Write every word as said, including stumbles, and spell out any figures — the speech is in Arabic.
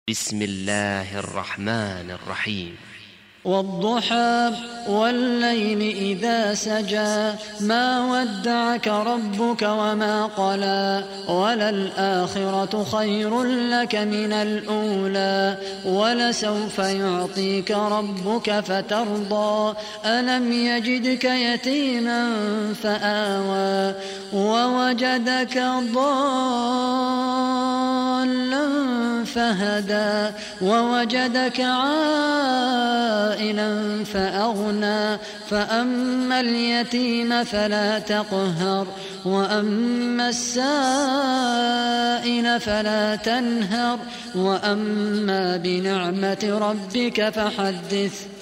بسم الله الرحمن الرحيم. والضحى والليل إذا سجى ما ودعك ربك وما قلى وللآخرة خير لك من الأولى ولسوف يعطيك ربك فترضى ألم يجدك يتيما فآوى ووجدك ضالا فهدى ووجدك عائلا فأغنى فأما اليتيم فلا تقهر وأما السائل فلا تنهر وأما بنعمة ربك فحدث.